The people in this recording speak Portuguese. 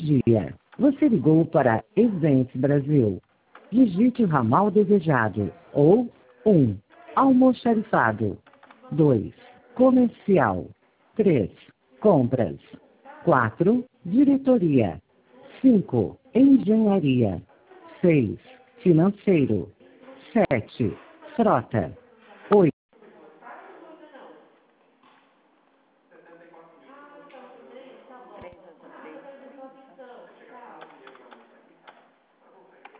dia. Você ligou para Events Brasil. Digite o ramal desejado. Ou 1. Almoxarifado. 2. Comercial. 3. Compras. 4. Diretoria. 5. Engenharia. 6. Financeiro. 7. Frota.